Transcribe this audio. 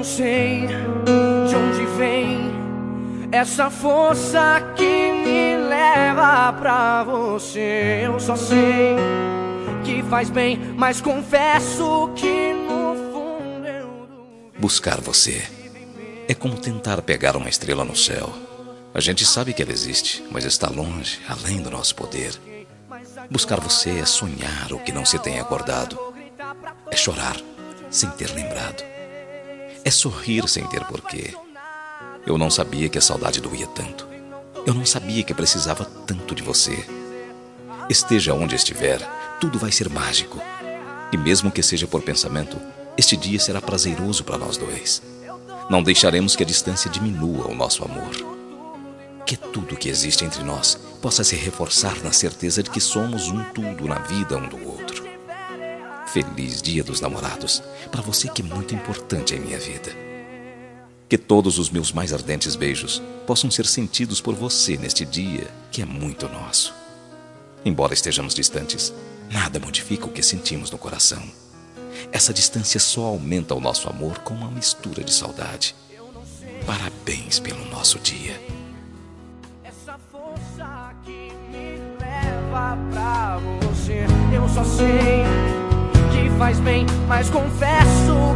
não sei de onde vem essa força que me leva pra você. Eu só sei que faz bem, mas confesso que no fundo eu duvido. Buscar você é como tentar pegar uma estrela no céu. A gente sabe que ela existe, mas está longe, além do nosso poder. Buscar você é sonhar o que não se tem acordado. É chorar sem ter lembrado. É sorrir sem ter porquê. Eu não sabia que a saudade doía tanto. Eu não sabia que precisava tanto de você. Esteja onde estiver, tudo vai ser mágico. E mesmo que seja por pensamento, este dia será prazeroso para nós dois. Não deixaremos que a distância diminua o nosso amor. Que tudo que existe entre nós possa se reforçar na certeza de que somos um tudo na vida um do outro. Feliz Dia dos Namorados, para você que é muito importante em minha vida. Que todos os meus mais ardentes beijos possam ser sentidos por você neste dia que é muito nosso. Embora estejamos distantes, nada modifica o que sentimos no coração. Essa distância só aumenta o nosso amor com uma mistura de saudade. Parabéns pelo nosso dia. Essa força que me leva pra você. Eu só sei que faz bem, mas confesso